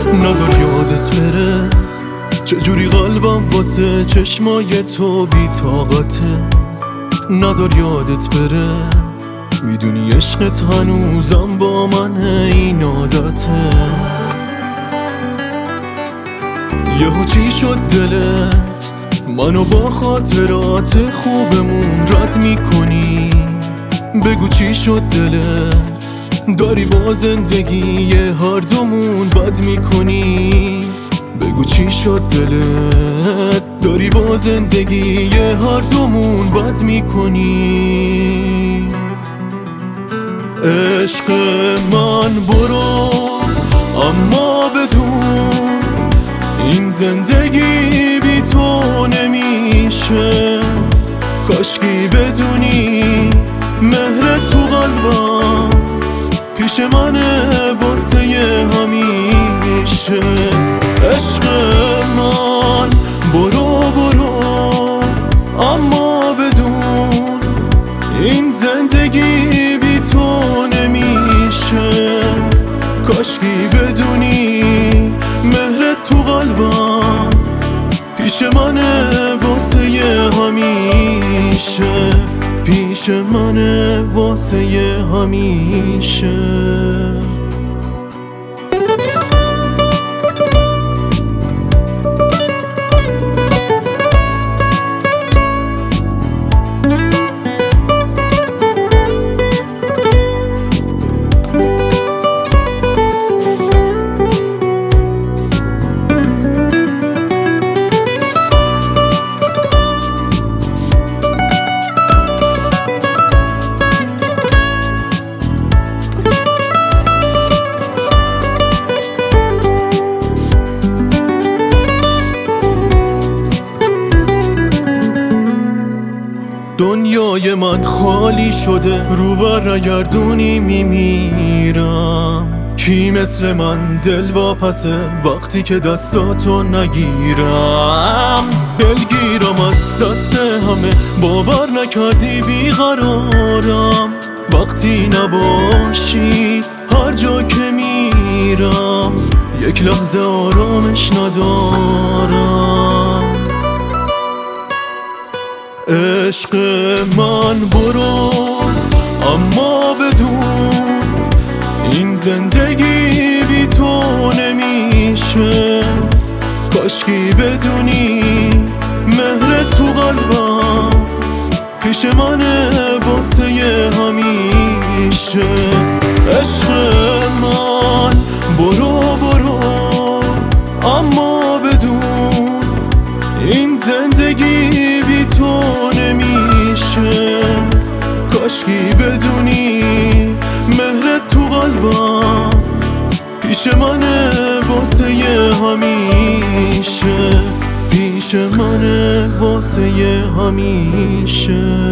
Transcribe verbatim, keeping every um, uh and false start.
نذار یادت بره چجوری قلبم واسه چشمای تو بی طاقته. نذار یادت بره میدونی عشقت هنوزم با منه، این عادته. یهو چی شد دلت منو با خاطرات خوبمون رد میکنی؟ بگو چی شد دلت داری با زندگی هر دومون بد میکنی؟ بگو چی شد دلت داری با زندگی هر دومون بد میکنی؟ عشق من برو اما بدون این زندگی بی تو نمیشه. کاشکی بدونی مهرت تو قلبم پیش منه واسه همیشه. عشق من برو برو اما بدون این زندگی بی تو نمیشه. کاشکی بدونی مهرت تو قلبم پیش منه واسه همیشه، پیش منه واسه همیشه. دنیای من خالی شده، رو بر نگردونی میمیرم. کی مثل من دل واپسه وقتی که دستاتو نگیرم؟ دلگیرم از دست همه، باور نکردی بیقرارم. وقتی نباشی هر جا که میرم یک لحظه آرامش ندارم. عشق من برو اما بدون این زندگی بی تو نمیشه. کاشکی بدونی مهرت تو قلبم پیش منه واسه همیشه. عشق من برو برو اما بدون این زندگی بی تو نمیشه. کاشکی بدونی مهرت تو قلبم پیش منه واسه همیشه، پیش منه واسه همیشه.